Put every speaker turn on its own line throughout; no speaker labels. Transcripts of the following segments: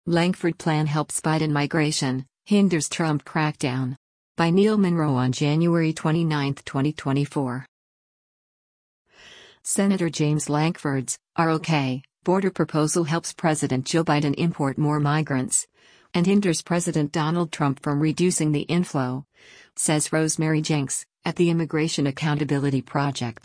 Langford Plan helps Biden migration, hinders Trump crackdown. By Neil Monroe on January 29, 2024. Senator James Lankford's ROK border proposal helps President Joe Biden import more migrants and hinders President Donald Trump from reducing the inflow, says Rosemary Jenks at the Immigration Accountability Project.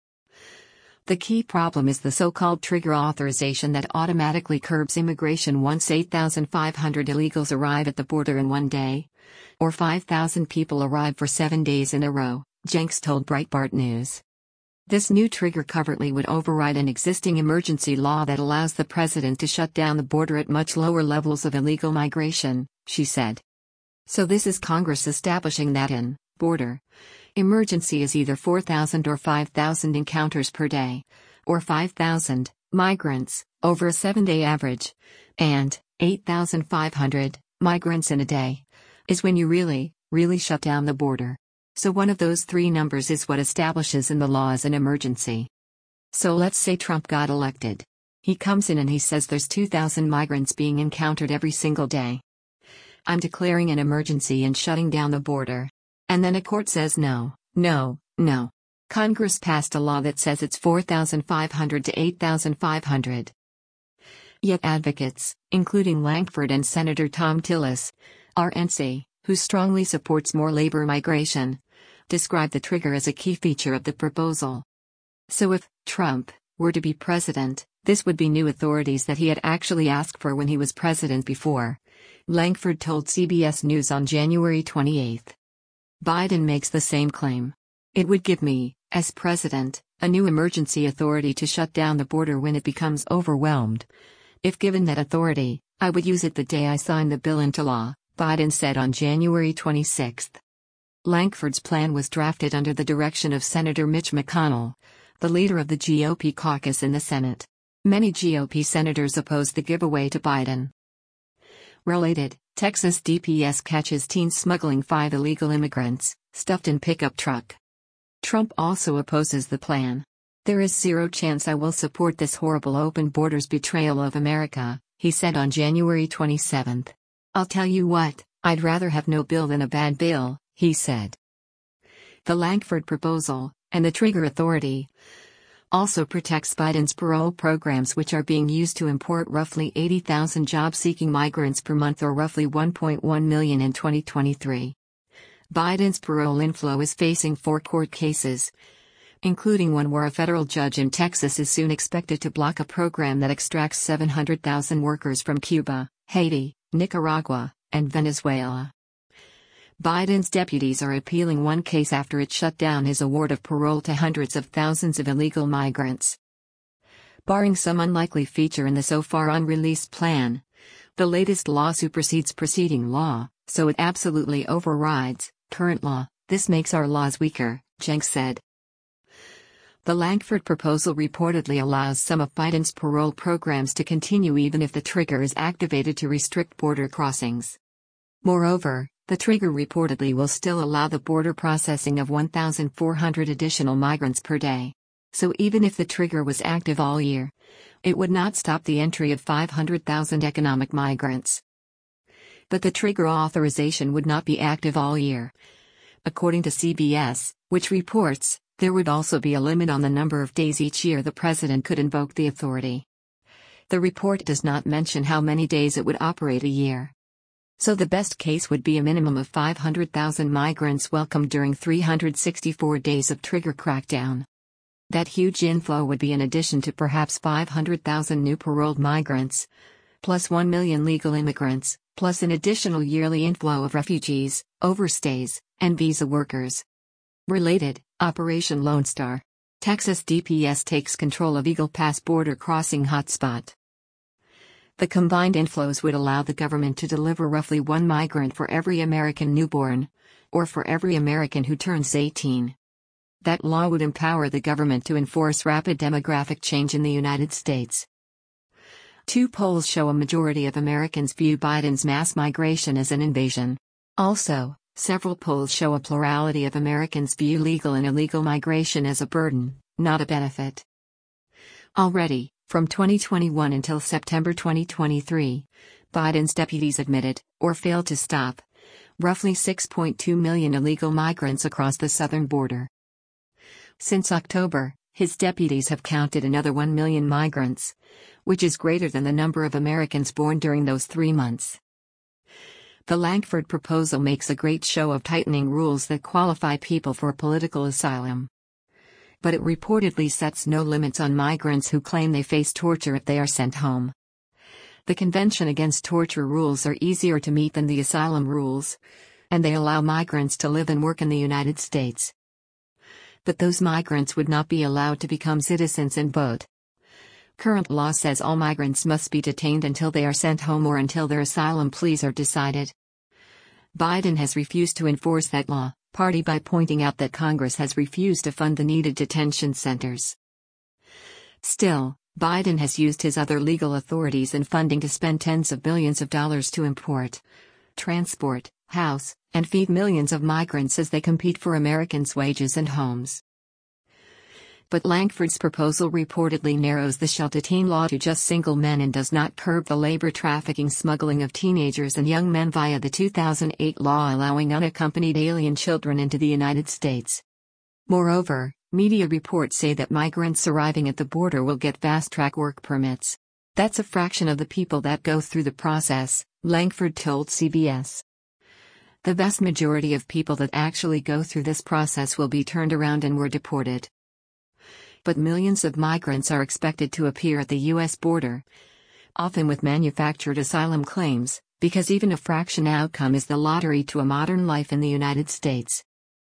The key problem is the so-called trigger authorization that automatically curbs immigration once 8,500 illegals arrive at the border in one day, or 5,000 people arrive for 7 days in a row, Jenks told Breitbart News. This new trigger covertly would override an existing emergency law that allows the president to shut down the border at much lower levels of illegal migration, she said. So this is Congress establishing that an border emergency is either 4,000 or 5,000 encounters per day, or 5,000 migrants over a 7-day average, and 8,500 migrants in a day, is when you really shut down the border. So one of those three numbers is what establishes in the law as an emergency. So let's say Trump got elected. He comes in and he says there's 2,000 migrants being encountered every single day. I'm declaring an emergency and shutting down the border. And then a court says no. Congress passed a law that says it's 4,500 to 8,500. Yet advocates, including Lankford and Senator Thom Tillis, RNC, who strongly supports more labor migration, describe the trigger as a key feature of the proposal. So if Trump were to be president, this would be new authorities that he had actually asked for when he was president before, Lankford told CBS News on January 28. Biden makes the same claim. It would give me, as president, a new emergency authority to shut down the border when it becomes overwhelmed. If given that authority, I would use it the day I sign the bill into law, Biden said on January 26. Lankford's plan was drafted under the direction of Senator Mitch McConnell, the leader of the GOP caucus in the Senate. Many GOP senators opposed the giveaway to Biden. Related, Texas DPS catches teen smuggling 5 illegal immigrants, stuffed in pickup truck. Trump also opposes the plan. There is zero chance I will support this horrible open borders betrayal of America, he said on January 27. I'll tell you what, I'd rather have no bill than a bad bill, he said. The Lankford proposal, and the trigger authority, also protects Biden's parole programs, which are being used to import roughly 80,000 job-seeking migrants per month, or roughly 1.1 million in 2023. Biden's parole inflow is facing 4 court cases, including one where a federal judge in Texas is soon expected to block a program that extracts 700,000 workers from Cuba, Haiti, Nicaragua, and Venezuela. Biden's deputies are appealing one case after it shut down his award of parole to hundreds of thousands of illegal migrants. Barring some unlikely feature in the so far unreleased plan, the latest law supersedes preceding law, so it absolutely overrides current law. This makes our laws weaker, Jenks said. The Lankford proposal reportedly allows some of Biden's parole programs to continue even if the trigger is activated to restrict border crossings. Moreover, the trigger reportedly will still allow the border processing of 1,400 additional migrants per day. So even if the trigger was active all year, it would not stop the entry of 500,000 economic migrants. But the trigger authorization would not be active all year. According to CBS, which reports, there would also be a limit on the number of days each year the president could invoke the authority. The report does not mention how many days it would operate a year. So the best case would be a minimum of 500,000 migrants welcomed during 364 days of trigger crackdown. That huge inflow would be in addition to perhaps 500,000 new paroled migrants, plus 1 million legal immigrants, plus an additional yearly inflow of refugees, overstays, and visa workers. Related, Operation Lone Star. Texas DPS takes control of Eagle Pass border crossing hotspot. The combined inflows would allow the government to deliver roughly 1 migrant for every American newborn, or for every American who turns 18. That law would empower the government to enforce rapid demographic change in the United States. 2 polls show a majority of Americans view Biden's mass migration as an invasion. Also, several polls show a plurality of Americans view legal and illegal migration as a burden, not a benefit. Already, from 2021 until September 2023, Biden's deputies admitted, or failed to stop, roughly 6.2 million illegal migrants across the southern border. Since October, his deputies have counted another 1 million migrants, which is greater than the number of Americans born during those 3 months. The Lankford proposal makes a great show of tightening rules that qualify people for political asylum. But it reportedly sets no limits on migrants who claim they face torture if they are sent home. The Convention Against Torture rules are easier to meet than the asylum rules, and they allow migrants to live and work in the United States. But those migrants would not be allowed to become citizens and vote. Current law says all migrants must be detained until they are sent home or until their asylum pleas are decided. Biden has refused to enforce that law, partly by pointing out that Congress has refused to fund the needed detention centers. Still, Biden has used his other legal authorities and funding to spend tens of billions of dollars to import, transport, house, and feed millions of migrants as they compete for Americans' wages and homes. But Lankford's proposal reportedly narrows the shall-detain law to just single men and does not curb the labor trafficking smuggling of teenagers and young men via the 2008 law allowing unaccompanied alien children into the United States. Moreover, media reports say that migrants arriving at the border will get fast-track work permits. That's a fraction of the people that go through the process, Lankford told CBS. The vast majority of people that actually go through this process will be turned around and were deported. But millions of migrants are expected to appear at the U.S. border, often with manufactured asylum claims, because even a fraction outcome is the lottery to a modern life in the United States.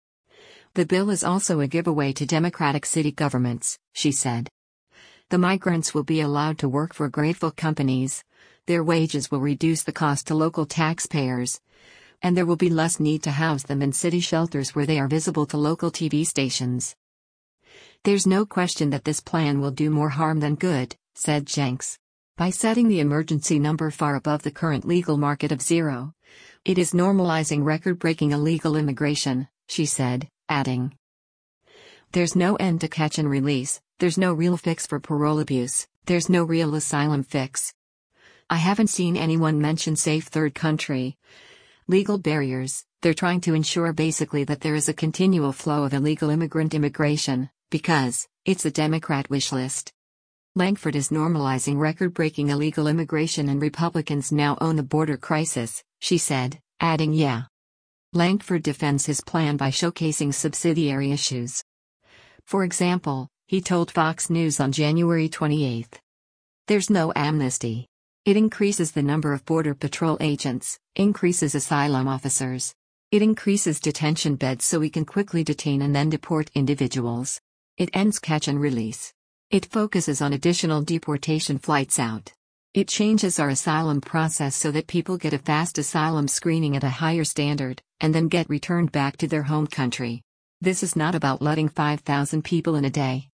The bill is also a giveaway to Democratic city governments, she said. The migrants will be allowed to work for grateful companies, their wages will reduce the cost to local taxpayers, and there will be less need to house them in city shelters where they are visible to local TV stations. There's no question that this plan will do more harm than good, said Jenks. By setting the emergency number far above the current legal market of 0, it is normalizing record-breaking illegal immigration, she said, adding. There's no end to catch and release, there's no real fix for parole abuse, there's no real asylum fix. I haven't seen anyone mention safe third country. Legal barriers, they're trying to ensure basically that there is a continual flow of illegal immigrant immigration, because it's a Democrat wish list. Lankford is normalizing record-breaking illegal immigration and Republicans now own the border crisis, she said, adding yeah. Lankford defends his plan by showcasing subsidiary issues. For example, he told Fox News on January 28. There's no amnesty. It increases the number of Border Patrol agents, increases asylum officers. It increases detention beds so we can quickly detain and then deport individuals. It ends catch and release. It focuses on additional deportation flights out. It changes our asylum process so that people get a fast asylum screening at a higher standard, and then get returned back to their home country. This is not about letting 5,000 people in a day.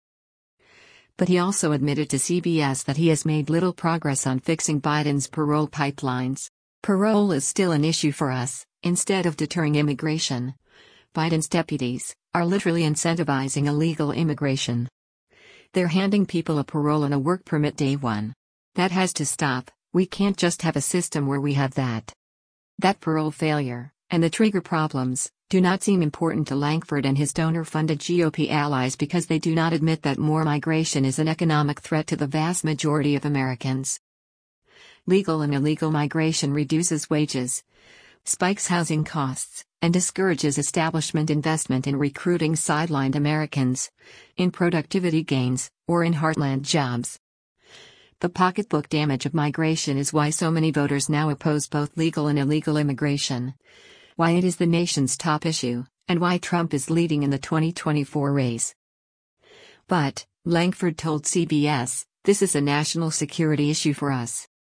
But he also admitted to CBS that he has made little progress on fixing Biden's parole pipelines. Parole is still an issue for us. Instead of deterring immigration, Biden's deputies are literally incentivizing illegal immigration. They're handing people a parole and a work permit day one. That has to stop. We can't just have a system where we have that. That parole failure, and the trigger problems, do not seem important to Lankford and his donor-funded GOP allies because they do not admit that more migration is an economic threat to the vast majority of Americans. Legal and illegal migration reduces wages, spikes housing costs, and discourages establishment investment in recruiting sidelined Americans, in productivity gains, or in heartland jobs. The pocketbook damage of migration is why so many voters now oppose both legal and illegal immigration, why it is the nation's top issue, and why Trump is leading in the 2024 race. But, Lankford told CBS, this is a national security issue for us.